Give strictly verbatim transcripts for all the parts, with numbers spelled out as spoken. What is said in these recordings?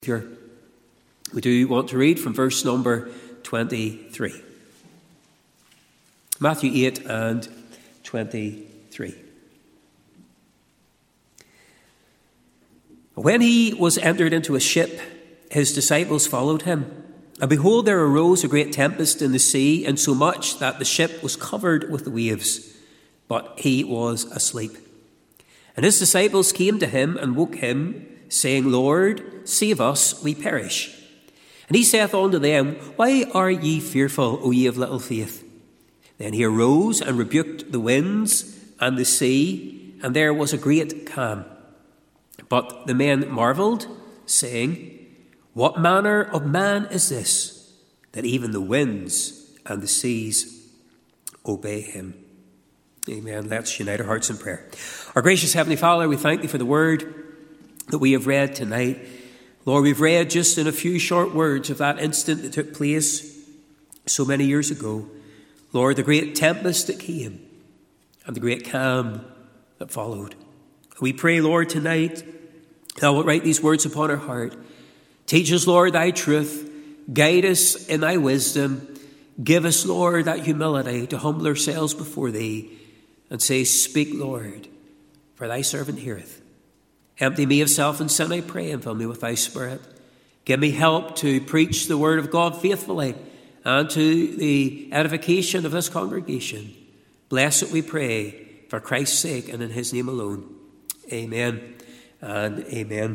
Here, we do want to read from verse number twenty-three. Matthew eight and twenty-three. When he was entered into a ship, his disciples followed him. And behold, there arose a great tempest in the sea, insomuch that the ship was covered with the waves, but he was asleep. And his disciples came to him and woke him, saying, Lord, save us, we perish. And he saith unto them, Why are ye fearful, O ye of little faith? Then he arose and rebuked the winds and the sea, and there was a great calm. But the men marvelled, saying, What manner of man is this, that even the winds and the seas obey him? Amen. Let's unite our hearts in prayer. Our gracious Heavenly Father, we thank Thee for the word that we have read tonight. Lord, we've read just in a few short words of that instant that took place so many years ago. Lord, the great tempest that came and the great calm that followed. We pray, Lord, tonight, Thou wilt write these words upon our heart. Teach us, Lord, Thy truth. Guide us in Thy wisdom. Give us, Lord, that humility to humble ourselves before Thee and say, Speak, Lord, for Thy servant heareth. Empty me of self and sin, I pray, and fill me with Thy Spirit. Give me help to preach the word of God faithfully and to the edification of this congregation. Bless it, we pray, for Christ's sake and in His name alone. Amen and amen.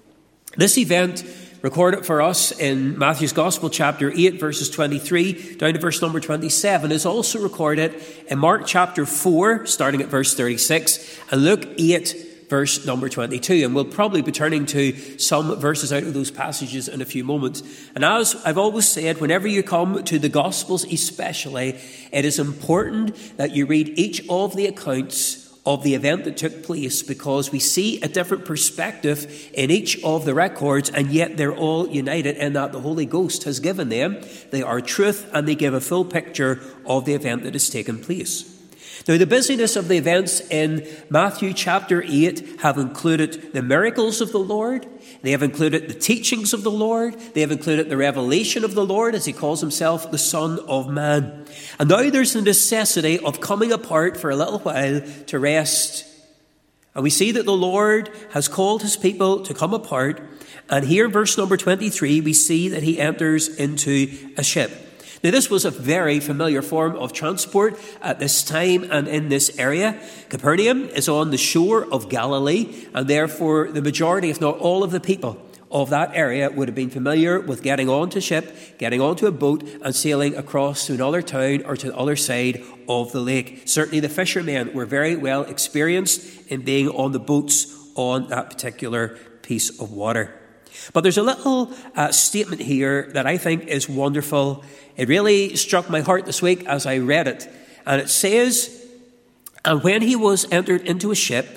This event recorded for us in Matthew's Gospel, chapter eight, verses twenty-three down to verse number twenty-seven, is also recorded in Mark chapter four, starting at verse thirty-six, and Luke eight, verse number twenty-two. And we'll probably be turning to some verses out of those passages in a few moments. And as I've always said, whenever you come to the Gospels especially, it is important that you read each of the accounts of the event that took place, because we see a different perspective in each of the records, and yet they're all united in that the Holy Ghost has given them. They are truth, and they give a full picture of the event that has taken place. Now, the busyness of the events in Matthew chapter eight have included the miracles of the Lord. They have included the teachings of the Lord. They have included the revelation of the Lord as He calls Himself the Son of Man. And now there's the necessity of coming apart for a little while to rest. And we see that the Lord has called His people to come apart. And here in verse number twenty-three, we see that He enters into a ship. Now, this was a very familiar form of transport at this time and in this area. Capernaum is on the shore of Galilee, and therefore the majority, if not all of the people of that area would have been familiar with getting onto a ship, getting onto a boat, and sailing across to another town or to the other side of the lake. Certainly the fishermen were very well experienced in being on the boats on that particular piece of water. But there's a little uh, statement here that I think is wonderful. It really struck my heart this week as I read it. And it says, And when he was entered into a ship,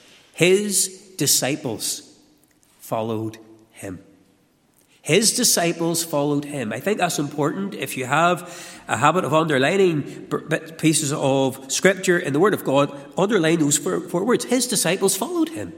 his disciples followed him. His disciples followed him. I think that's important. If you have a habit of underlining pieces of Scripture in the Word of God, underline those four words. His disciples followed him.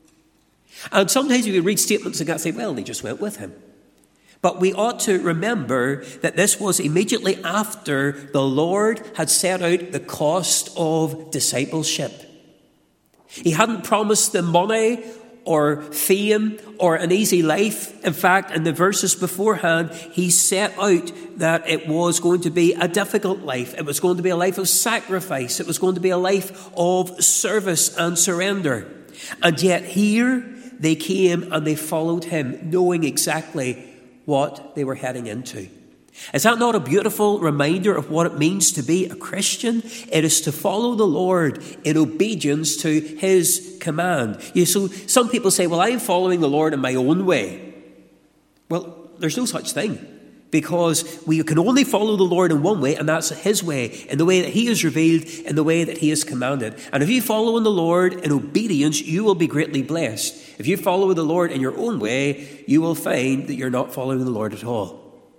And sometimes you can read statements and say, well, they just went with him. But we ought to remember that this was immediately after the Lord had set out the cost of discipleship. He hadn't promised them money or fame or an easy life. In fact, in the verses beforehand, He set out that it was going to be a difficult life. It was going to be a life of sacrifice. It was going to be a life of service and surrender. And yet here they came and they followed Him, knowing exactly what they were heading into. Is that not a beautiful reminder of what it means to be a Christian? It is to follow the Lord in obedience to His command. You, so some people say, well, I'm following the Lord in my own way. Well, there's no such thing. Because we can only follow the Lord in one way, and that's His way, in the way that He is revealed, in the way that He is commanded. And if you follow in the Lord in obedience, you will be greatly blessed. If you follow the Lord in your own way, you will find that you're not following the Lord at all.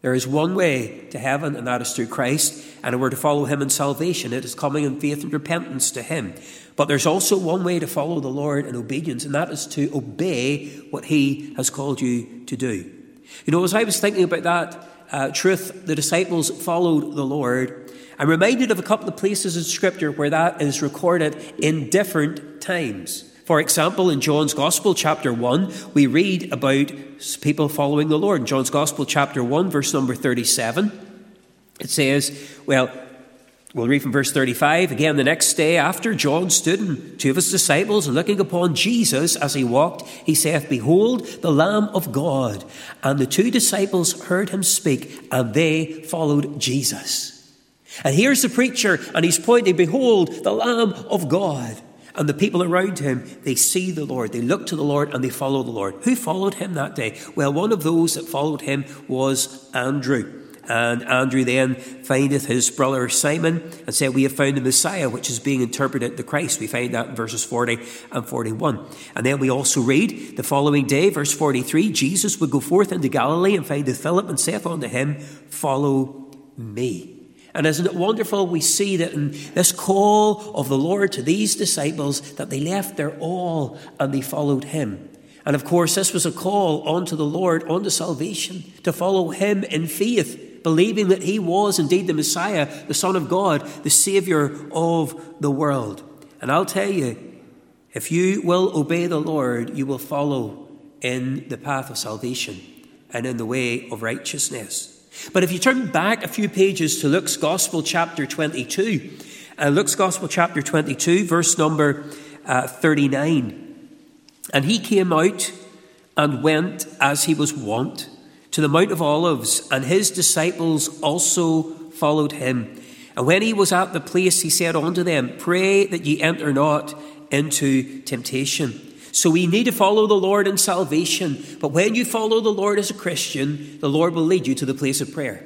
There is one way to heaven, and that is through Christ. And if we're to follow him in salvation, it is coming in faith and repentance to him. But there's also one way to follow the Lord in obedience, and that is to obey what he has called you to do. You know, as I was thinking about that uh, truth, the disciples followed the Lord. I'm reminded of a couple of places in Scripture where that is recorded in different times. For example, in John's Gospel, chapter one, we read about people following the Lord. In John's Gospel, chapter one, verse number thirty-seven, it says, well, we'll read from verse thirty-five. Again, the next day after, John stood and two of his disciples, and looking upon Jesus as he walked, he saith, Behold, the Lamb of God. And the two disciples heard him speak, and they followed Jesus. And here's the preacher, and he's pointing, Behold, the Lamb of God. And the people around him, they see the Lord, they look to the Lord, and they follow the Lord. Who followed him that day? Well, one of those that followed him was Andrew. And Andrew then findeth his brother Simon and said, We have found the Messiah, which is being interpreted the Christ. We find that in verses forty and forty-one. And then we also read the following day, verse forty-three, Jesus would go forth into Galilee and findeth Philip and saith unto him, Follow me. And isn't it wonderful? We see that in this call of the Lord to these disciples, that they left their all and they followed him. And of course, this was a call unto the Lord, unto salvation, to follow him in faith, believing that he was indeed the Messiah, the Son of God, the Saviour of the world. And I'll tell you, if you will obey the Lord, you will follow in the path of salvation and in the way of righteousness. But if you turn back a few pages to Luke's Gospel, chapter twenty-two, uh, Luke's Gospel, chapter twenty-two, verse number uh, thirty-nine. And he came out and went as he was wont to the Mount of Olives, and his disciples also followed him. And when he was at the place, he said unto them, Pray that ye enter not into temptation. So we need to follow the Lord in salvation. But when you follow the Lord as a Christian, the Lord will lead you to the place of prayer.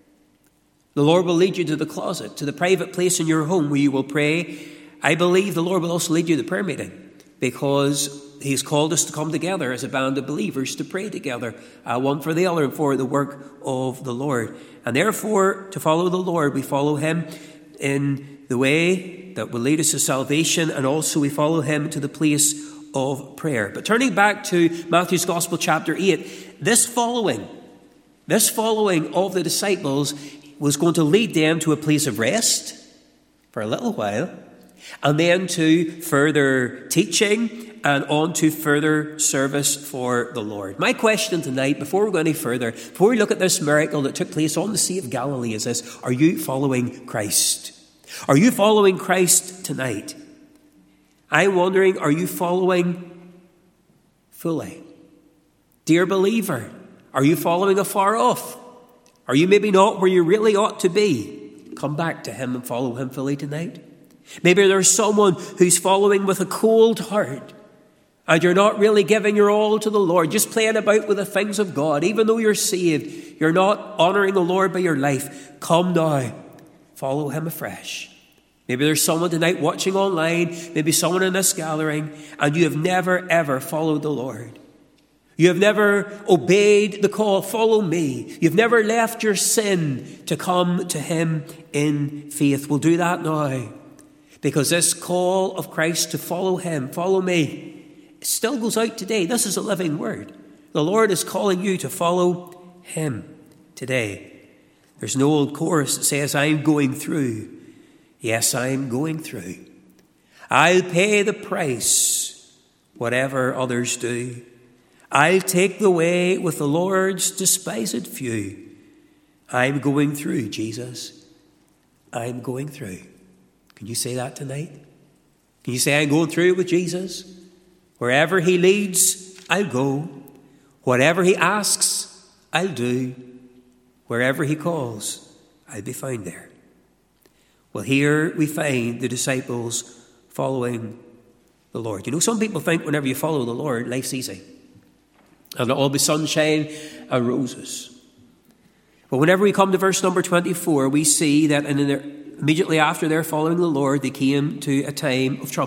The Lord will lead you to the closet, to the private place in your home where you will pray. I believe the Lord will also lead you to the prayer meeting, because he's called us to come together as a band of believers to pray together, uh, one for the other and for the work of the Lord. And therefore, to follow the Lord, we follow him in the way that will lead us to salvation, and also we follow him to the place of prayer. But turning back to Matthew's Gospel, chapter eight, this following, this following of the disciples was going to lead them to a place of rest for a little while, and then to further teaching and on to further service for the Lord. My question tonight, before we go any further, before we look at this miracle that took place on the Sea of Galilee, is this: are you following Christ? Are you following Christ tonight? I'm wondering, are you following fully? Dear believer, are you following afar off? Are you maybe not where you really ought to be? Come back to him and follow him fully tonight. Maybe there's someone who's following with a cold heart, and you're not really giving your all to the Lord, just playing about with the things of God. Even though you're saved, you're not honouring the Lord by your life. Come now, follow him afresh. Maybe there's someone tonight watching online, maybe someone in this gathering, and you have never, ever followed the Lord. You have never obeyed the call, follow me. You've never left your sin to come to him in faith. We'll do that now, because this call of Christ to follow him, follow me, it still goes out today. This is a living word. The Lord is calling you to follow him today. There's an old chorus that says, I'm going through. Yes, I'm going through. I'll pay the price, whatever others do. I'll take the way with the Lord's despised few. I'm going through, Jesus. I'm going through. Can you say that tonight? Can you say, I'm going through with Jesus? Wherever he leads, I'll go. Whatever he asks, I'll do. Wherever he calls, I'll be found there. Well, here we find the disciples following the Lord. You know, some people think whenever you follow the Lord, life's easy, and it'll all be sunshine and roses. But whenever we come to verse number twenty-four, we see that in their, immediately after they're following the Lord, they came to a time of trouble.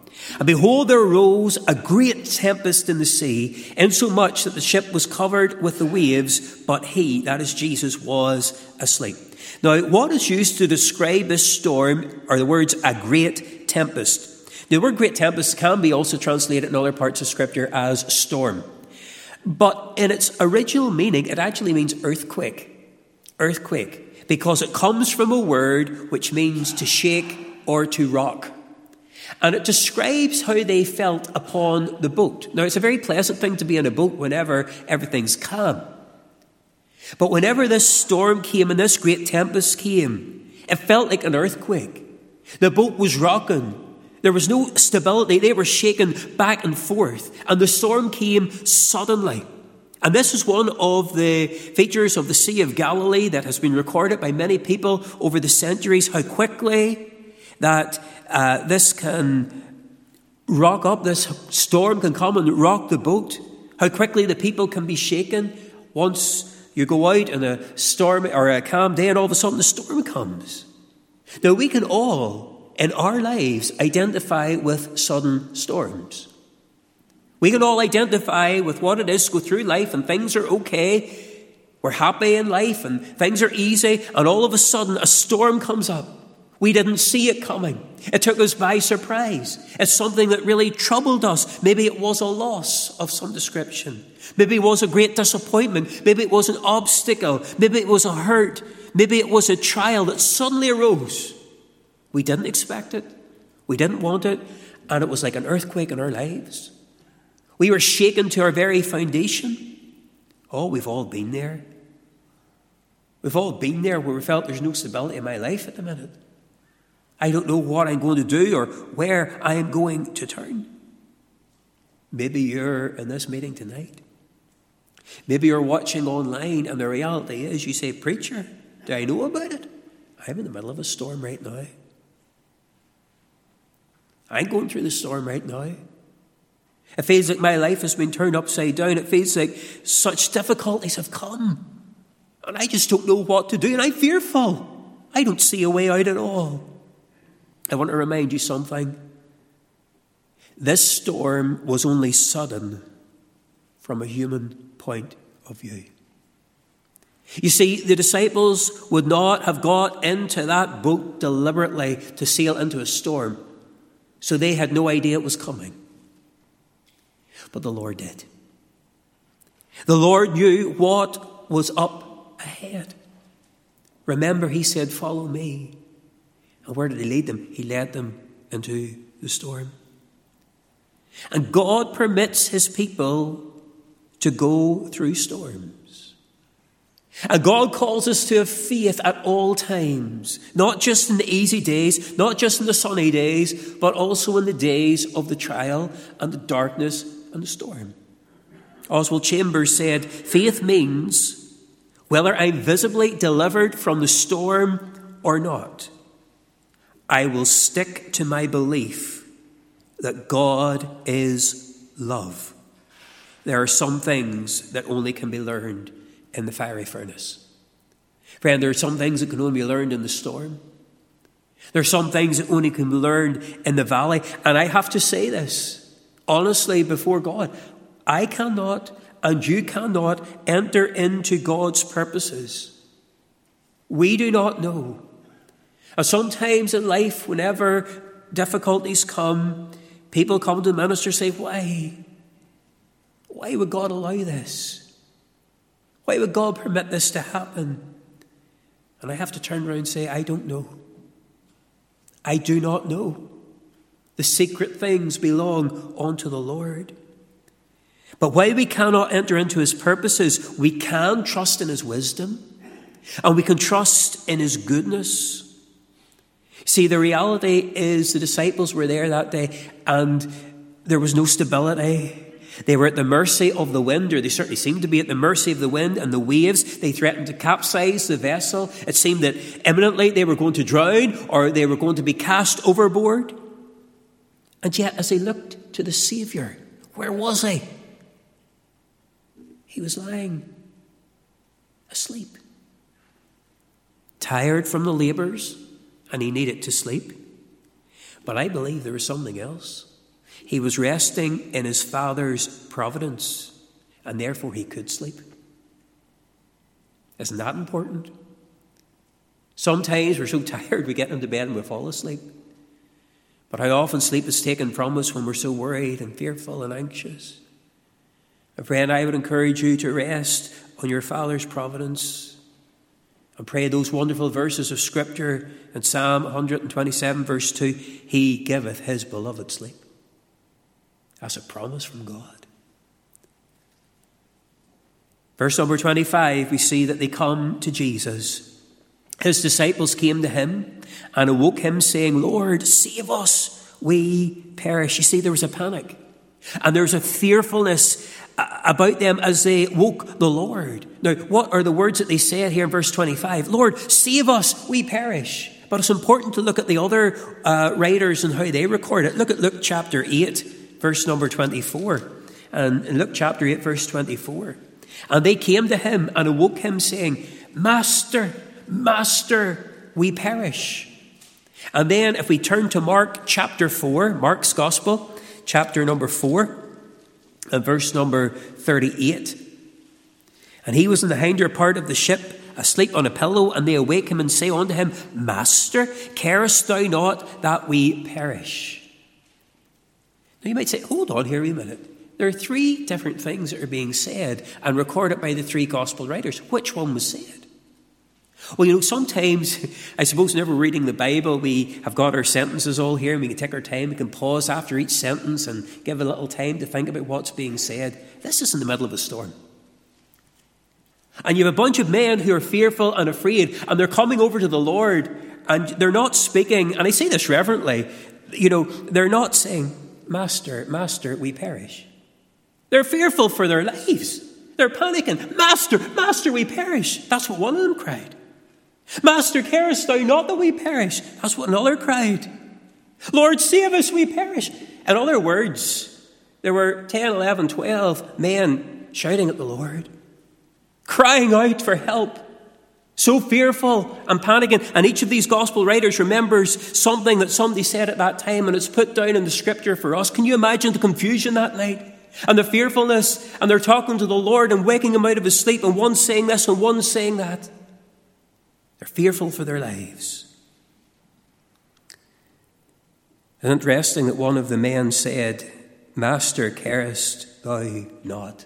And behold, there arose a great tempest in the sea, insomuch that the ship was covered with the waves, but he, that is Jesus, was asleep. Now, what is used to describe this storm are the words a great tempest. The word great tempest can be also translated in other parts of Scripture as storm. But in its original meaning, it actually means earthquake. Earthquake. Because it comes from a word which means to shake or to rock. And it describes how they felt upon the boat. Now, it's a very pleasant thing to be in a boat whenever everything's calm. But whenever this storm came and this great tempest came, it felt like an earthquake. The boat was rocking. There was no stability. They were shaking back and forth. And the storm came suddenly. And this is one of the features of the Sea of Galilee that has been recorded by many people over the centuries, how quickly that uh, this can rock up, this storm can come and rock the boat, how quickly the people can be shaken. Once you go out in a storm or a calm day and all of a sudden the storm comes. Now we can all in our lives identify with sudden storms. We can all identify with what it is to go through life and things are okay. We're happy in life and things are easy, and all of a sudden a storm comes up. We didn't see it coming. It took us by surprise. It's something that really troubled us. Maybe it was a loss of some description. Maybe it was a great disappointment. Maybe it was an obstacle. Maybe it was a hurt. Maybe it was a trial that suddenly arose. We didn't expect it. We didn't want it. And it was like an earthquake in our lives. We were shaken to our very foundation. Oh, we've all been there. We've all been there where we felt there's no stability in my life at the minute. I don't know what I'm going to do or where I am going to turn. Maybe you're in this meeting tonight. Maybe you're watching online and the reality is you say, "Preacher, do I know about it? I'm in the middle of a storm right now. I'm going through the storm right now. It feels like my life has been turned upside down. It feels like such difficulties have come. And I just don't know what to do. And I'm fearful. I don't see a way out at all." I want to remind you something. This storm was only sudden from a human point of view. You see, the disciples would not have got into that boat deliberately to sail into a storm. So they had no idea it was coming. But the Lord did. The Lord knew what was up ahead. Remember, he said, "Follow me." And where did he lead them? He led them into the storm. And God permits his people to go through storms. And God calls us to have faith at all times, not just in the easy days, not just in the sunny days, but also in the days of the trial and the darkness and the storm. Oswald Chambers said, "Faith means whether I'm visibly delivered from the storm or not, I will stick to my belief that God is love." There are some things that only can be learned in the fiery furnace. Friend, there are some things that can only be learned in the storm. There are some things that only can be learned in the valley. And I have to say this, honestly, before God, I cannot and you cannot enter into God's purposes. We do not know. And sometimes in life, whenever difficulties come, people come to the minister and say, why? Why would God allow this? Why would God permit this to happen? And I have to turn around and say, I don't know. I do not know. The secret things belong unto the Lord. But while we cannot enter into his purposes, we can trust in his wisdom and we can trust in his goodness. See, the reality is the disciples were there that day and there was no stability. They were at the mercy of the wind, or they certainly seemed to be at the mercy of the wind and the waves. They threatened to capsize the vessel. It seemed that imminently they were going to drown or they were going to be cast overboard. And yet, as they looked to the Saviour, where was he? He was lying asleep, tired from the labours, and he needed to sleep. But I believe there was something else. He was resting in his Father's providence, and therefore he could sleep. Isn't that important? Sometimes we're so tired we get into bed and we fall asleep. But how often sleep is taken from us when we're so worried and fearful and anxious. And friend, I would encourage you to rest on your Father's providence and pray those wonderful verses of Scripture in Psalm one twenty-seven verse two. He giveth his beloved sleep. That's a promise from God. Verse number twenty-five, we see that they come to Jesus. His disciples came to him and awoke him, saying, Lord, save us, we perish. You see, there was a panic and there was a fearfulness about them as they woke the Lord. Now, what are the words that they said here in verse twenty-five? Lord, save us, we perish. But it's important to look at the other uh, writers and how they record it. Look at Luke chapter eight, verse number twenty-four. And in Luke chapter eight, verse twenty-four. And they came to him and awoke him, saying, Master, Master, we perish. And then if we turn to Mark chapter four, Mark's Gospel, chapter number four, and verse number thirty-eight. And he was in the hinder part of the ship, asleep on a pillow, and they awake him and say unto him, Master, carest thou not that we perish? Now you might say, hold on here a minute. There are three different things that are being said and recorded by the three gospel writers. Which one was said? Well, you know, sometimes, I suppose whenever we're reading the Bible, we have got our sentences all here and we can take our time. We can pause after each sentence and give a little time to think about what's being said. This is in the middle of a storm. And you have a bunch of men who are fearful and afraid, and they're coming over to the Lord, and they're not speaking, and I say this reverently, you know, they're not saying, Master, Master, we perish. They're fearful for their lives. They're panicking. Master, Master, we perish. That's what one of them cried. Master, carest thou not that we perish? That's what another cried. Lord, save us, we perish. In other words, there were ten, eleven, twelve men shouting at the Lord, crying out for help, so fearful and panicking. And each of these gospel writers remembers something that somebody said at that time, and it's put down in the Scripture for us. Can you imagine the confusion that night? And the fearfulness, and they're talking to the Lord and waking him out of his sleep, and one's saying this and one's saying that. They're fearful for their lives. It's interesting that one of the men said, Master, carest thou not?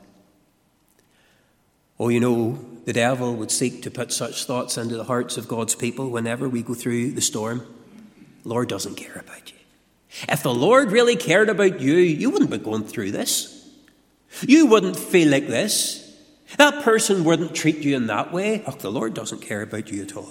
Oh, you know, the devil would seek to put such thoughts into the hearts of God's people whenever we go through the storm. The Lord doesn't care about you. If the Lord really cared about you, you wouldn't be going through this. You wouldn't feel like this. That person wouldn't treat you in that way. Oh, the Lord doesn't care about you at all.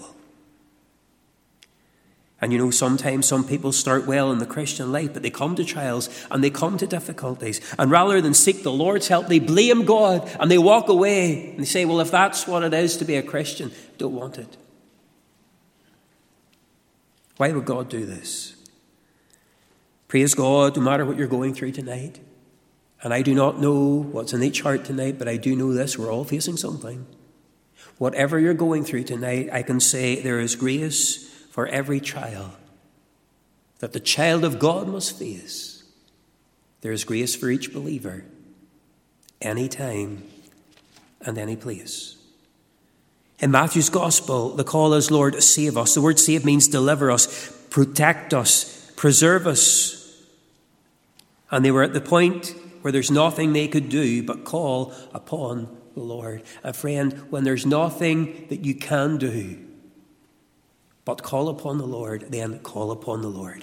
And you know, sometimes some people start well in the Christian life, but they come to trials and they come to difficulties. And rather than seek the Lord's help, they blame God and they walk away. And they say, well, if that's what it is to be a Christian, I don't want it. Why would God do this? Praise God, no matter what you're going through tonight. And I do not know what's in each heart tonight, but I do know this, we're all facing something. Whatever you're going through tonight, I can say there is grace for every trial that the child of God must face. There is grace for each believer, any time and any place. In Matthew's Gospel, the call is, Lord, save us. The word save means deliver us, protect us, preserve us. And they were at the point where there's nothing they could do but call upon the Lord. And friend, when there's nothing that you can do but call upon the Lord, then call upon the Lord.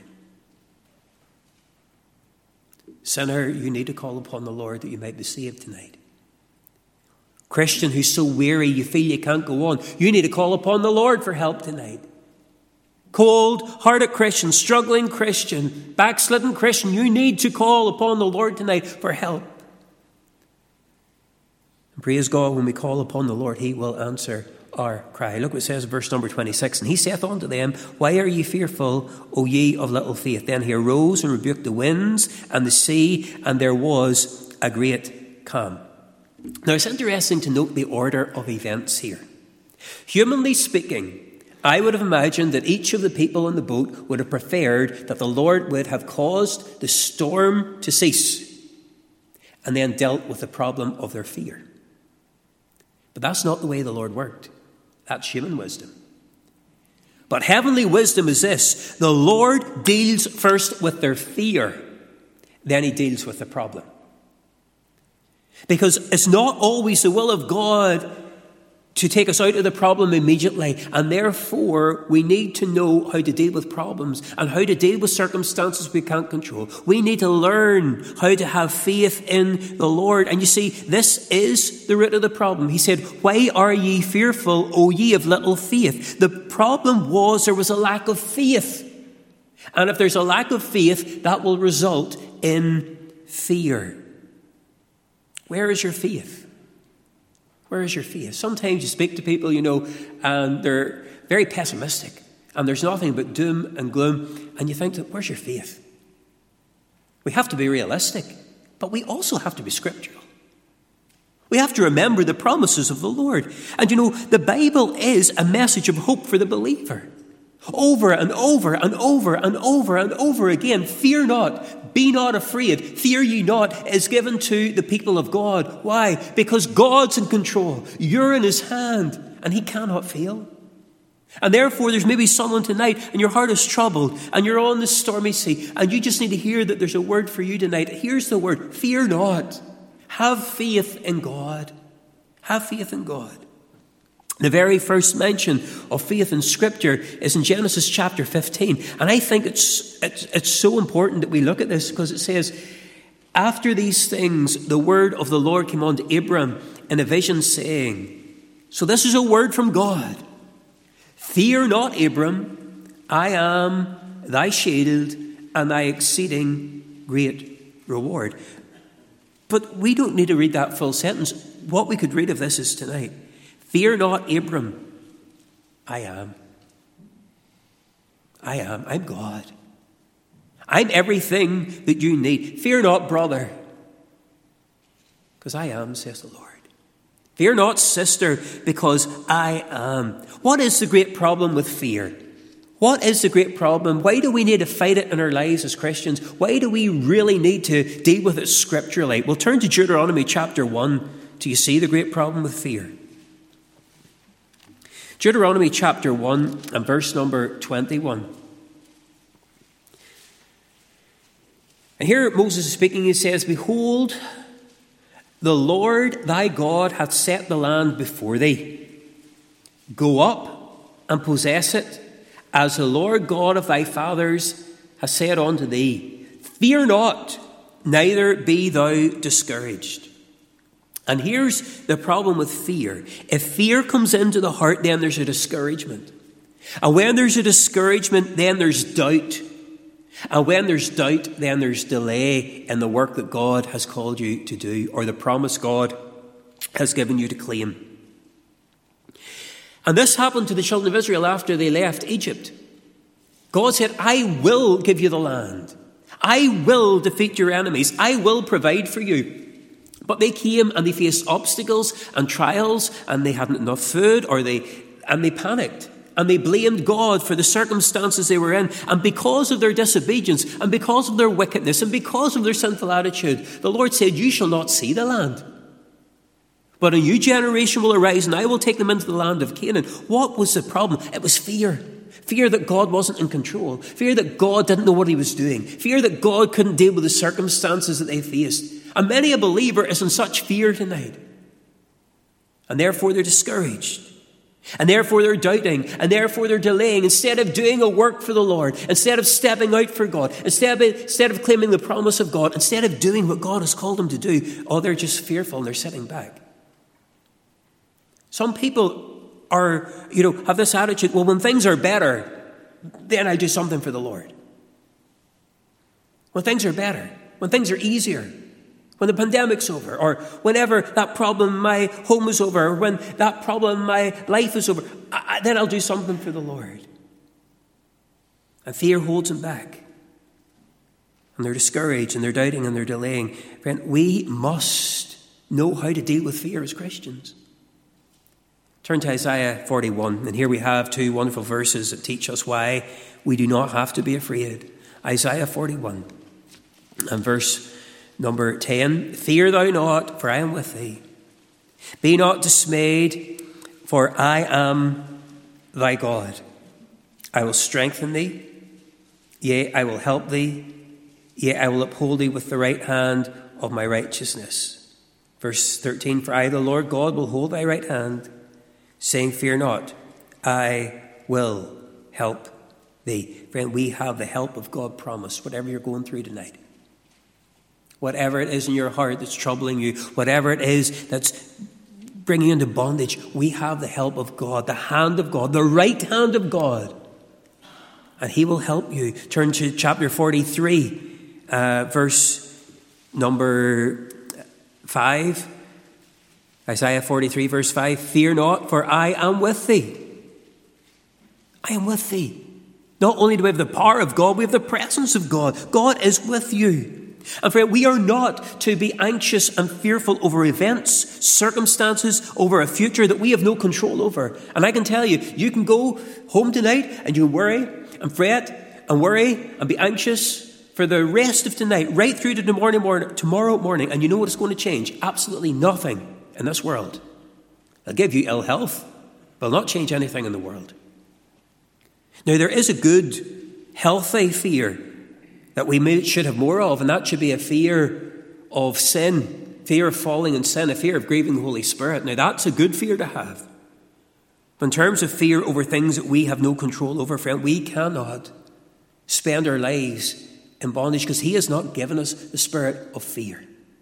Sinner, you need to call upon the Lord that you might be saved tonight. Christian who's so weary you feel you can't go on, you need to call upon the Lord for help tonight. Cold-hearted Christian, struggling Christian, backslidden Christian, you need to call upon the Lord tonight for help. And praise God, when we call upon the Lord, he will answer our cry. Look what it says in verse number twenty-six. And he saith unto them, why are ye fearful, O ye of little faith? Then he arose and rebuked the winds and the sea, and there was a great calm. Now it's interesting to note the order of events here. Humanly speaking, I would have imagined that each of the people in the boat would have preferred that the Lord would have caused the storm to cease and then dealt with the problem of their fear. But that's not the way the Lord worked. That's human wisdom. But heavenly wisdom is this: the Lord deals first with their fear, then he deals with the problem. Because it's not always the will of God to take us out of the problem immediately, and therefore we need to know how to deal with problems and how to deal with circumstances we can't control. We need to learn how to have faith in the Lord. And you see, this is the root of the problem. He said, "Why are ye fearful, O ye of little faith?" The problem was there was a lack of faith. And if there's a lack of faith, that will result in fear. Where is your faith? Where is your faith? Sometimes you speak to people, you know, and they're very pessimistic, and there's nothing but doom and gloom, and you think, where's your faith? We have to be realistic, but we also have to be scriptural. We have to remember the promises of the Lord. And you know, the Bible is a message of hope for the believer. Over and over and over and over and over again, fear not, be not afraid, fear ye not is given to the people of God. Why? Because God's in control. You're in his hand and he cannot fail. And therefore there's maybe someone tonight and your heart is troubled and you're on this stormy sea and you just need to hear that there's a word for you tonight. Here's the word: fear not. Have faith in God. Have faith in God. The very first mention of faith in Scripture is in Genesis chapter fifteen. And I think it's, it's, it's so important that we look at this, because it says, "After these things, the word of the Lord came unto Abram in a vision, saying," so this is a word from God, "Fear not, Abram, I am thy shield and thy exceeding great reward." But we don't need to read that full sentence. What we could read of this is tonight: "Fear not, Abram, I am. I am. I'm God. I'm everything that you need. Fear not, brother, because I am, says the Lord. Fear not, sister, because I am." What is the great problem with fear? What is the great problem? Why do we need to fight it in our lives as Christians? Why do we really need to deal with it scripturally? Well, turn to Deuteronomy chapter one. Do you see the great problem with fear? Deuteronomy chapter one and verse number twenty-one. And here Moses is speaking. He says, "Behold, the Lord thy God hath set the land before thee. Go up and possess it, as the Lord God of thy fathers hath said unto thee. Fear not, neither be thou discouraged." And here's the problem with fear. If fear comes into the heart, then there's a discouragement. And when there's a discouragement, then there's doubt. And when there's doubt, then there's delay in the work that God has called you to do, or the promise God has given you to claim. And this happened to the children of Israel after they left Egypt. God said, "I will give you the land. I will defeat your enemies. I will provide for you." But they came and they faced obstacles and trials, and they hadn't enough food, or they and they panicked. And they blamed God for the circumstances they were in. And because of their disobedience, and because of their wickedness, and because of their sinful attitude, the Lord said, "You shall not see the land. But a new generation will arise, and I will take them into the land of Canaan." What was the problem? It was fear. Fear that God wasn't in control. Fear that God didn't know what he was doing. Fear that God couldn't deal with the circumstances that they faced. And many a believer is in such fear tonight. And therefore they're discouraged. And therefore they're doubting. And therefore they're delaying. Instead of doing a work for the Lord. Instead of stepping out for God. Instead of, instead of claiming the promise of God. Instead of doing what God has called them to do. Oh, they're just fearful and they're sitting back. Some people are, you know, have this attitude: well, when things are better, then I do something for the Lord. When things are better, when things are easier, when the pandemic's over, or whenever that problem in my home is over, or when that problem in my life is over, I, then I'll do something for the Lord. And fear holds them back. And they're discouraged, and they're doubting, and they're delaying. Friend, we must know how to deal with fear as Christians. Turn to Isaiah forty-one, and here we have two wonderful verses that teach us why we do not have to be afraid. Isaiah forty-one, and verse number ten. Fear thou not, for I am with thee. Be not dismayed, for I am thy God. I will strengthen thee, yea, I will help thee, yea, I will uphold thee with the right hand of my righteousness. Verse thirteen, for I, the Lord God, will hold thy right hand, saying, fear not, I will help thee. Friend, we have the help of God promised, whatever you're going through tonight. Whatever it is in your heart that's troubling you, whatever it is that's bringing you into bondage, we have the help of God, the hand of God, the right hand of God. And he will help you. Turn to chapter forty-three, uh, verse number five. Isaiah forty-three, verse five. Fear not, for I am with thee. I am with thee. Not only do we have the power of God, we have the presence of God. God is with you. And friend, we are not to be anxious and fearful over events, circumstances, over a future that we have no control over. And I can tell you, you can go home tonight and you worry and fret and worry and be anxious for the rest of tonight, right through to the morning, morning, tomorrow morning. And you know what is going to change? Absolutely nothing in this world. It'll give you ill health, but it'll not change anything in the world. Now, there is a good, healthy fear that we may, should have more of, and that should be a fear of sin, fear of falling in sin, a fear of grieving the Holy Spirit. Now, that's a good fear to have. But in terms of fear over things that we have no control over, friend, we cannot spend our lives in bondage because he has not given us the spirit of fear.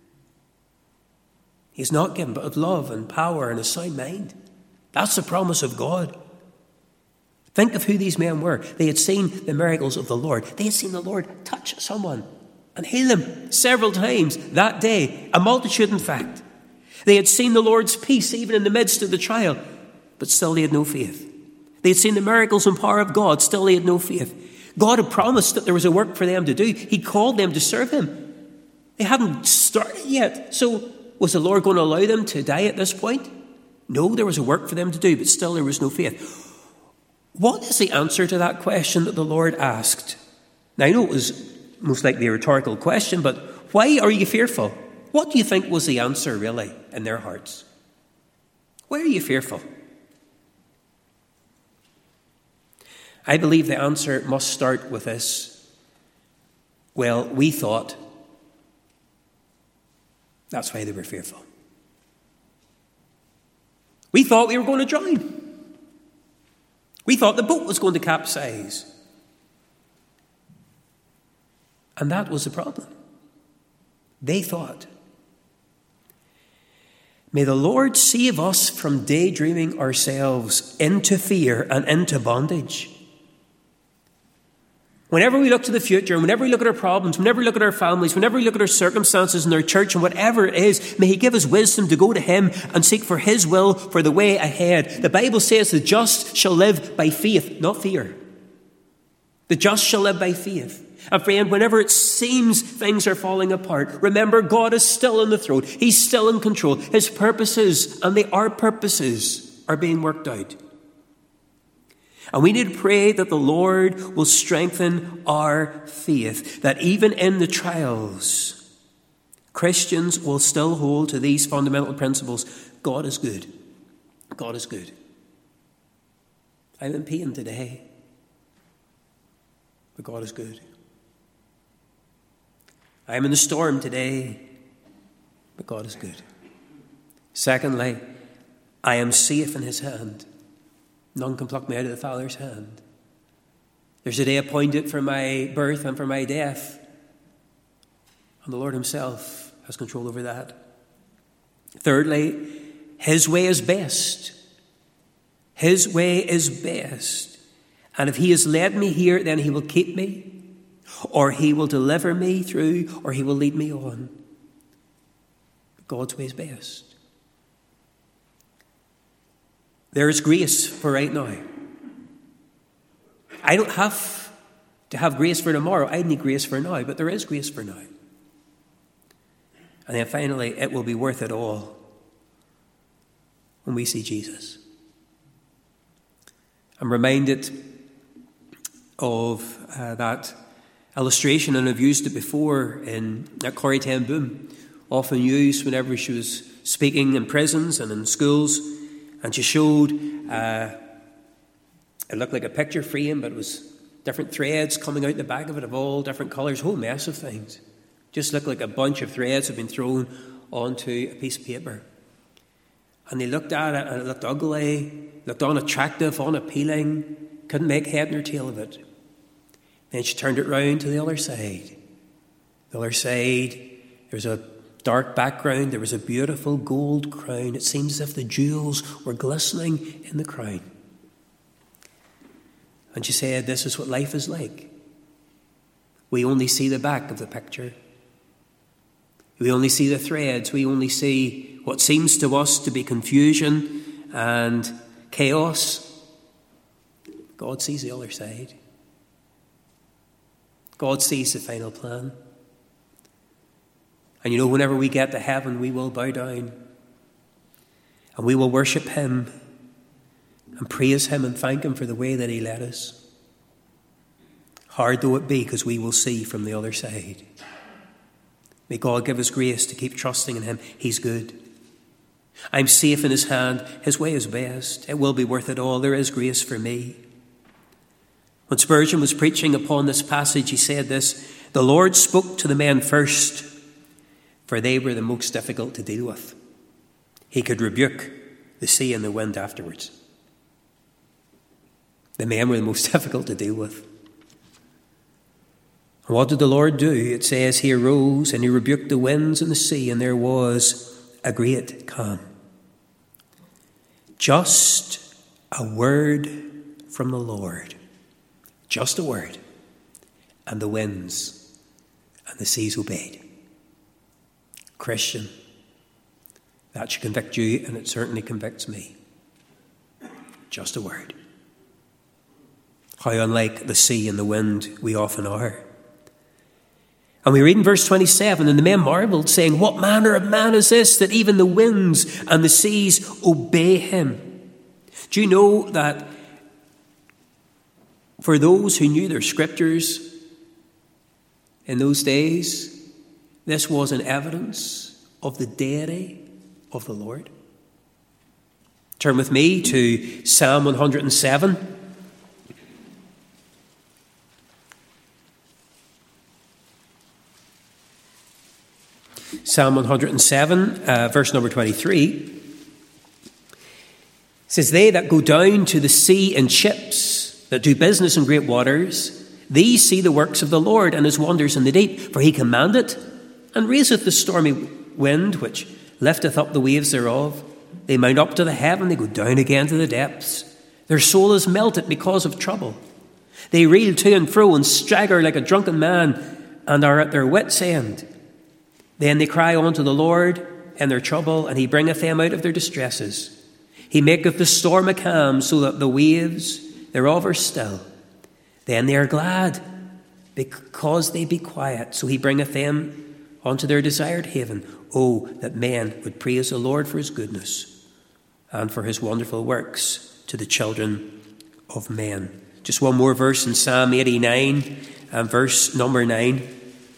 He has not given, but of love and power and a sound mind. That's the promise of God. Think of who these men were. They had seen the miracles of the Lord. They had seen the Lord touch someone and heal them several times that day. A multitude, in fact. They had seen the Lord's peace even in the midst of the trial, but still they had no faith. They had seen the miracles and power of God, still they had no faith. God had promised that there was a work for them to do. He called them to serve him. They hadn't started yet. So was the Lord going to allow them to die at this point? No, there was a work for them to do, but still there was no faith. What is the answer to that question that the Lord asked? Now, I know it was most likely a rhetorical question, but why are you fearful? What do you think was the answer, really, in their hearts? Why are you fearful? I believe the answer must start with this. Well, we thought that's why they were fearful. We thought we were going to drown. We thought the boat was going to capsize. And that was the problem. They thought. May the Lord save us from daydreaming ourselves into fear and into bondage. Whenever we look to the future, and whenever we look at our problems, whenever we look at our families, whenever we look at our circumstances in our church and whatever it is, may he give us wisdom to go to him and seek for his will for the way ahead. The Bible says the just shall live by faith, not fear. The just shall live by faith. And friend, whenever it seems things are falling apart, remember God is still on the throne. He's still in control. His purposes, and they are purposes, are being worked out. And we need to pray that the Lord will strengthen our faith, that even in the trials, Christians will still hold to these fundamental principles. God is good. God is good. I'm in pain today, but God is good. I'm in the storm today, but God is good. Secondly, I am safe in his hand. None can pluck me out of the Father's hand. There's a day appointed for my birth and for my death, and the Lord himself has control over that. Thirdly, his way is best. His way is best. And if he has led me here, then he will keep me, or he will deliver me through, or he will lead me on. God's way is best. There is grace for right now. I don't have to have grace for tomorrow. I need grace for now, but there is grace for now. And then finally, it will be worth it all when we see Jesus. I'm reminded of uh, that illustration, and I've used it before in at Corrie ten Boom, often used whenever she was speaking in prisons and in schools, and she showed, uh, it looked like a picture frame, but it was different threads coming out the back of it of all different colours, a whole mess of things. Just looked like a bunch of threads had been thrown onto a piece of paper. And they looked at it, and it looked ugly, looked unattractive, unappealing, couldn't make head nor tail of it. Then she turned it round to the other side. The other side, there was a dark background, there was a beautiful gold crown. It seemed as if the jewels were glistening in the crown. And she said, this is what life is like. We only see the back of the picture. We only see the threads. We only see what seems to us to be confusion and chaos. God sees the other side. God sees the final plan. And you know, whenever we get to heaven, we will bow down and we will worship him and praise him and thank him for the way that he led us. Hard though it be, because we will see from the other side. May God give us grace to keep trusting in him. He's good. I'm safe in his hand. His way is best. It will be worth it all. There is grace for me. When Spurgeon was preaching upon this passage, he said this: the Lord spoke to the men first, for they were the most difficult to deal with. He could rebuke the sea and the wind afterwards. The men were the most difficult to deal with. And what did the Lord do? It says he arose and he rebuked the winds and the sea, and there was a great calm. Just a word from the Lord. Just a word. And the winds and the seas obeyed. Christian, that should convict you, and it certainly convicts me. Just a word. How unlike the sea and the wind we often are. And we read in verse twenty-seven, and the men marveled, saying, what manner of man is this, that even the winds and the seas obey him? Do you know that for those who knew their scriptures in those days, this was an evidence of the deity of the Lord? Turn with me to Psalm one hundred seven. Psalm one hundred seven, uh, verse number twenty-three, says, they that go down to the sea in ships, that do business in great waters, these see the works of the Lord and his wonders in the deep. For he commandeth and raiseth the stormy wind, which lifteth up the waves thereof. They mount up to the heaven, they go down again to the depths. Their soul is melted because of trouble. They reel to and fro and stagger like a drunken man, and are at their wits' end. Then they cry unto the Lord in their trouble, and he bringeth them out of their distresses. He maketh the storm a calm, so that the waves thereof are still. Then they are glad, because they be quiet. So he bringeth them unto their desired haven. Oh, that men would praise the Lord for his goodness, and for his wonderful works to the children of men. Just one more verse in Psalm eighty-nine, and verse number nine.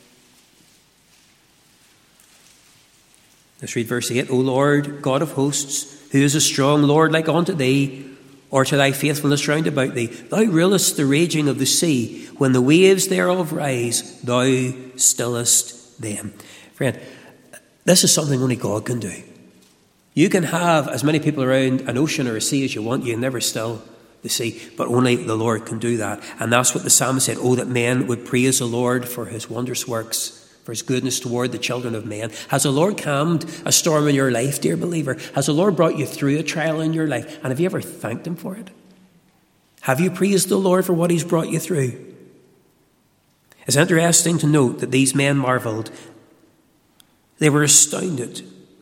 Let's read verse eight. O Lord, God of hosts, who is a strong Lord like unto thee, or to thy faithfulness round about thee? Thou rulest the raging of the sea. When the waves thereof rise, thou stillest them. Friend, this is something only God can do. You can have as many people around an ocean or a sea as you want. You can never still the sea, but only the Lord can do that. And that's what the psalmist said. Oh, that men would praise the Lord for his wondrous works, for his goodness toward the children of men. Has the Lord calmed a storm in your life, dear believer? Has the Lord brought you through a trial in your life? And have you ever thanked him for it? Have you praised the Lord for what he's brought you through? It's interesting to note that these men marveled. They were astounded.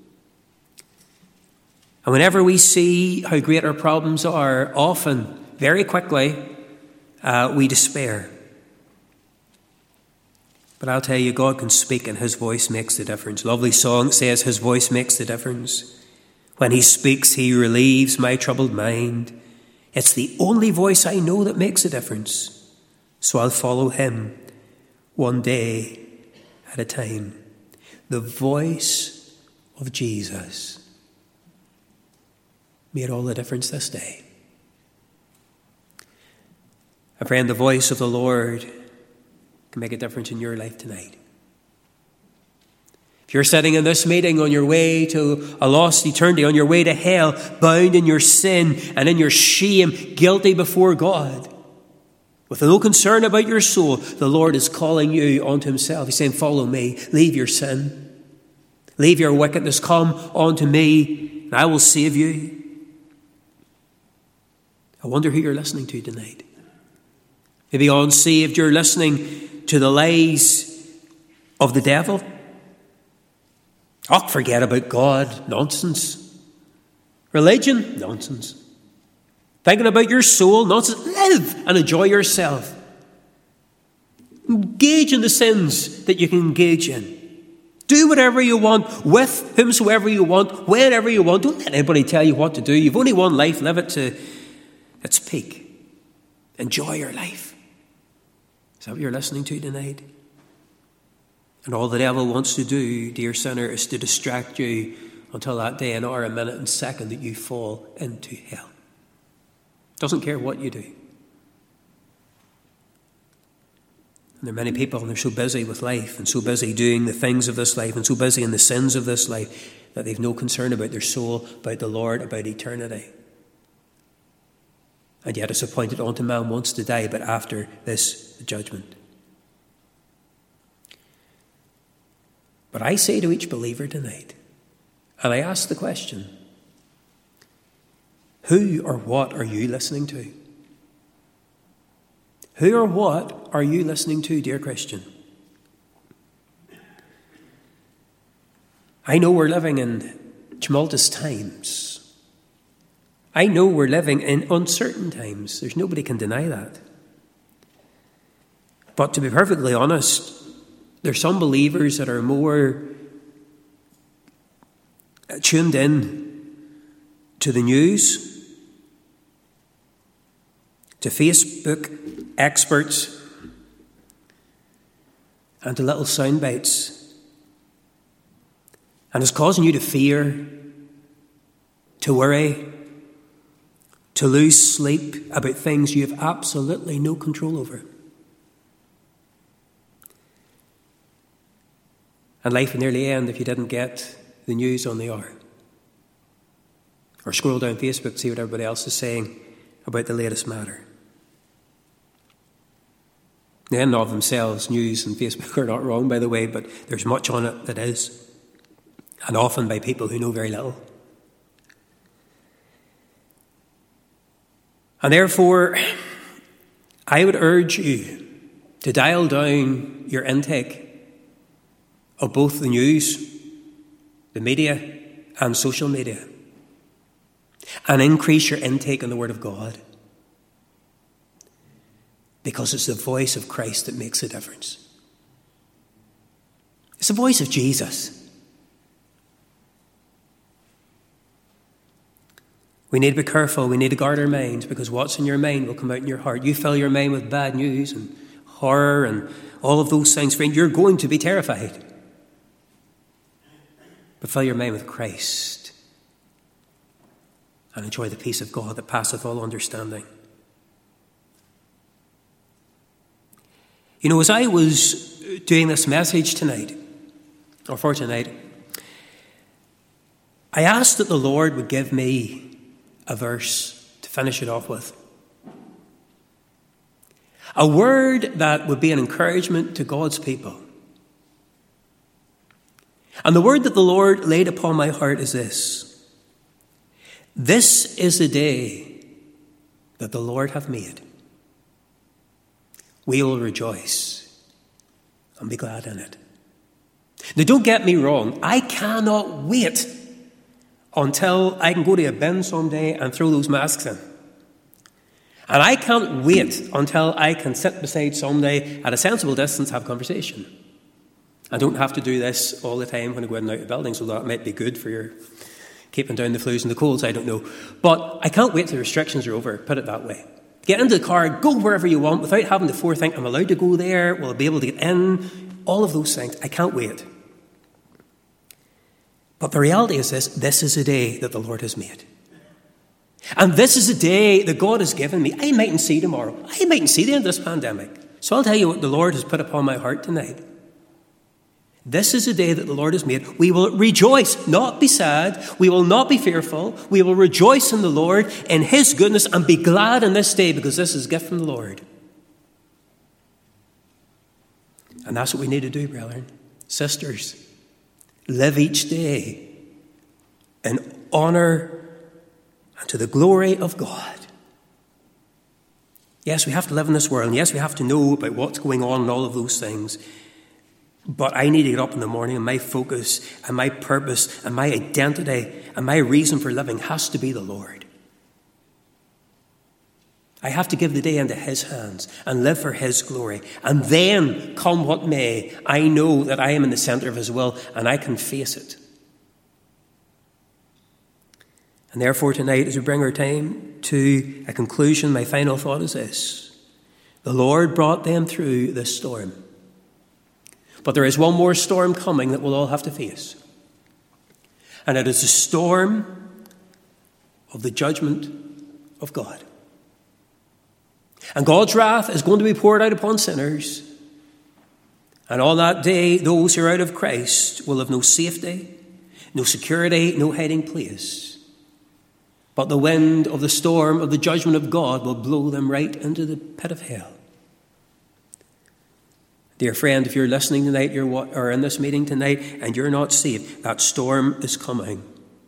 And whenever we see how great our problems are, often, very quickly, uh, we despair. But I'll tell you, God can speak and his voice makes the difference. Lovely song says his voice makes the difference. When he speaks, he relieves my troubled mind. It's the only voice I know that makes a difference. So I'll follow him one day at a time. The voice of Jesus made all the difference this day. And friend, the voice of the Lord can make a difference in your life tonight. If you're sitting in this meeting on your way to a lost eternity, on your way to hell, bound in your sin and in your shame, guilty before God, with no concern about your soul, the Lord is calling you onto himself. He's saying, follow me, leave your sin, leave your wickedness, come unto me, and I will save you. I wonder who you're listening to tonight. Maybe unsaved, you're listening to the lies of the devil. Oh, forget about God. Nonsense. Religion. Nonsense. Thinking about your soul. Nonsense. Live and enjoy yourself. Engage in the sins that you can engage in. Do whatever you want, with whomsoever you want, whenever you want. Don't let anybody tell you what to do. You've only one life. Live it to its peak. Enjoy your life. Is that what you're listening to tonight? And all the devil wants to do, dear sinner, is to distract you until that day, an hour, a minute, and second that you fall into hell. Doesn't care what you do. And there are many people, and they're so busy with life, and so busy doing the things of this life, and so busy in the sins of this life, that they've no concern about their soul, about the Lord, about eternity. And yet it's appointed unto man once to die, but after this, the judgment. But I say to each believer tonight, and I ask the question, who or what are you listening to? Who or what are you listening to, dear Christian? I know we're living in tumultuous times. I know we're living in uncertain times. There's nobody can deny that. But to be perfectly honest, there's some believers that are more tuned in to the news, to Facebook experts, and to little sound bites. And it's causing you to fear, to worry, to lose sleep about things you have absolutely no control over. And life would nearly end if you didn't get the news on the hour. Or scroll down Facebook to see what everybody else is saying about the latest matter. The end of themselves, news and Facebook are not wrong, by the way, but there's much on it that is. And often by people who know very little. And therefore, I would urge you to dial down your intake of both the news, the media, and social media, and increase your intake on the Word of God, because it's the voice of Christ that makes a difference. It's the voice of Jesus. We need to be careful. We need to guard our minds, because what's in your mind will come out in your heart. You fill your mind with bad news and horror and all of those things, friend, you're going to be terrified. But fill your mind with Christ and enjoy the peace of God that passeth all understanding. You know, as I was doing this message tonight, or for tonight, I asked that the Lord would give me a verse to finish it off with. A word that would be an encouragement to God's people. And the word that the Lord laid upon my heart is this: this is the day that the Lord hath made. We will rejoice and be glad in it. Now, don't get me wrong. I cannot wait until I can go to a bin someday and throw those masks in. And I can't wait until I can sit beside somebody at a sensible distance, have a conversation. I don't have to do this all the time when I go in and out of buildings, although that might be good for your keeping down the flus and the colds, I don't know. But I can't wait till the restrictions are over, put it that way. Get into the car, go wherever you want without having to forethink, I'm allowed to go there, will I be able to get in? All of those things. I can't wait. But the reality is this, this is a day that the Lord has made. And this is a day that God has given me. I mightn't see tomorrow. I mightn't see the end of this pandemic. So I'll tell you what the Lord has put upon my heart tonight. This is a day that the Lord has made. We will rejoice, not be sad. We will not be fearful. We will rejoice in the Lord, in his goodness, and be glad in this day, because this is a gift from the Lord. And that's what we need to do, brethren, sisters. Live each day in honour and to the glory of God. Yes, we have to live in this world. And yes, we have to know about what's going on and all of those things. But I need to get up in the morning, and my focus and my purpose and my identity and my reason for living has to be the Lord. I have to give the day into his hands and live for his glory. And then, come what may, I know that I am in the centre of his will and I can face it. And therefore tonight, as we bring our time to a conclusion, my final thought is this. The Lord brought them through this storm. But there is one more storm coming that we'll all have to face. And it is the storm of the judgment of God. And God's wrath is going to be poured out upon sinners. And on that day, those who are out of Christ will have no safety, no security, no hiding place. But the wind of the storm of the judgment of God will blow them right into the pit of hell. Dear friend, if you're listening tonight, you're or in this meeting tonight, and you're not saved, that storm is coming.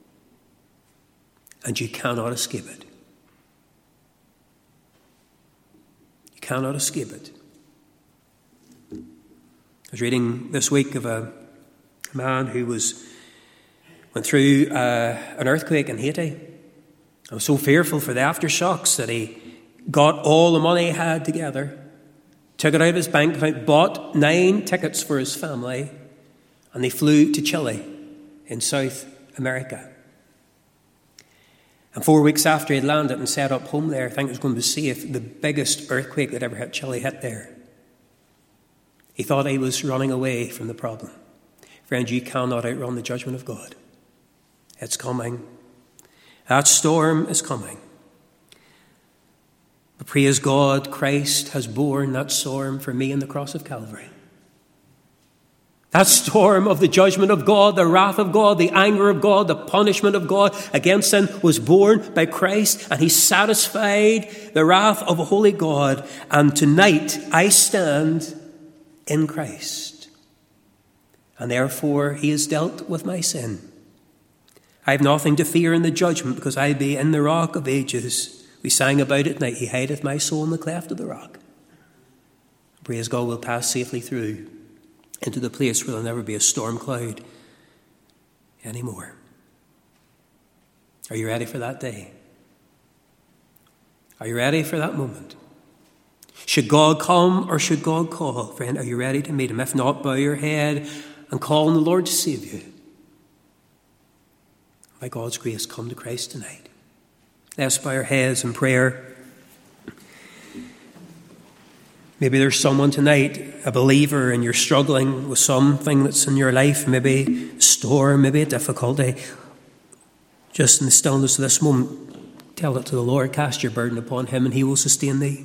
And you cannot escape it. You cannot escape it. I was reading this week of a man who was went through uh, an earthquake in Haiti. I was so fearful for the aftershocks that he got all the money he had together, took it out of his bank account, bought nine tickets for his family, and they flew to Chile in South America. And four weeks after he had landed and set up home there, I think it was going to be safe, the biggest earthquake that ever hit Chile hit there. He thought he was running away from the problem. Friends, you cannot outrun the judgment of God. It's coming. That storm is coming. But praise God, Christ has borne that storm for me on the cross of Calvary. That storm of the judgment of God, the wrath of God, the anger of God, the punishment of God against sin was borne by Christ, and he satisfied the wrath of a holy God. And tonight I stand in Christ. And therefore he has dealt with my sin. I have nothing to fear in the judgment, because I be in the rock of ages. We sang about it tonight. He hideth my soul in the cleft of the rock. Praise God, we'll pass safely through into the place where there'll never be a storm cloud anymore. Are you ready for that day? Are you ready for that moment? Should God come or should God call? Friend, are you ready to meet him? If not, bow your head and call on the Lord to save you. By God's grace, come to Christ tonight. Let's bow our heads in prayer. Maybe there's someone tonight, a believer, and you're struggling with something that's in your life, maybe a storm, maybe a difficulty. Just in the stillness of this moment, tell it to the Lord. Cast your burden upon him and he will sustain thee.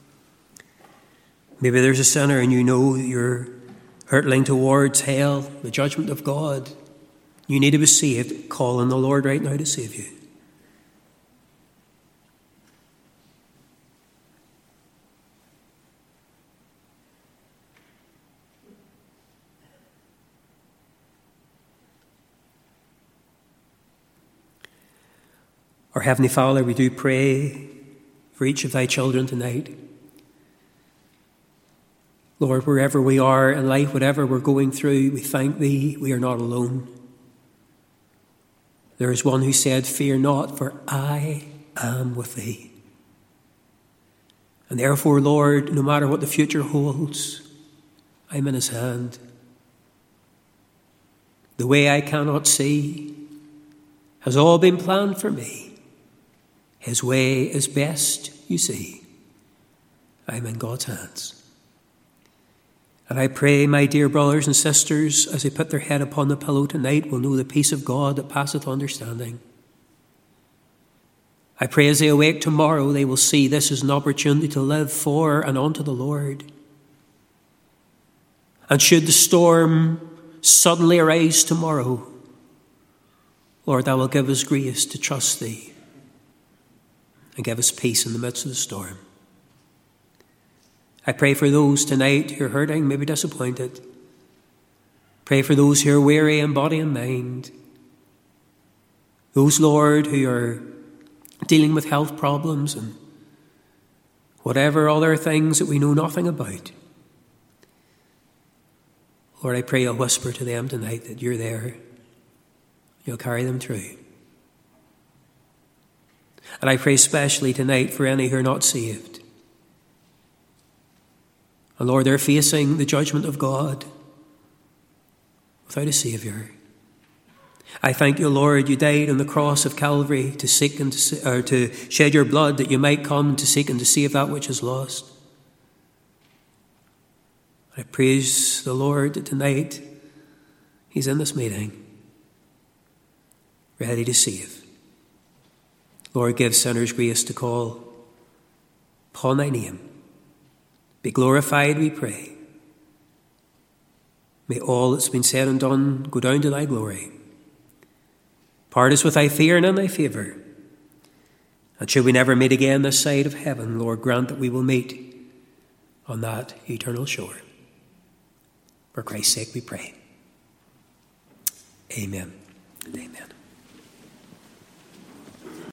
Maybe there's a sinner and you know you're hurtling towards hell, the judgment of God. You need to be saved. Call on the Lord right now to save you. Our Heavenly Father, we do pray for each of thy children tonight. Lord, wherever we are in life, whatever we're going through, we thank thee we are not alone. There is one who said, fear not, for I am with thee. And therefore, Lord, no matter what the future holds, I'm in his hand. The way I cannot see, has all been planned for me. His way is best, you see. I'm in God's hands. And I pray, my dear brothers and sisters, as they put their head upon the pillow tonight, will know the peace of God that passeth understanding. I pray as they awake tomorrow, they will see this as an opportunity to live for and unto the Lord. And should the storm suddenly arise tomorrow, Lord, thou wilt give us grace to trust thee and give us peace in the midst of the storm. I pray for those tonight who are hurting, maybe disappointed. Pray for those who are weary in body and mind. Those, Lord, who are dealing with health problems and whatever other things that we know nothing about. Lord, I pray you'll whisper to them tonight that you're there. You'll carry them through. And I pray especially tonight for any who are not saved. And Lord, they're facing the judgment of God without a Saviour. I thank you, Lord, you died on the cross of Calvary to seek and to, or to shed your blood that you might come to seek and to save that which is lost. I praise the Lord that tonight he's in this meeting, ready to save. Lord, give sinners grace to call upon thy name. Be glorified, we pray. May all that's been said and done go down to thy glory. Part us with thy fear and in thy favour. And should we never meet again this side of heaven, Lord, grant that we will meet on that eternal shore. For Christ's sake we pray. Amen and amen.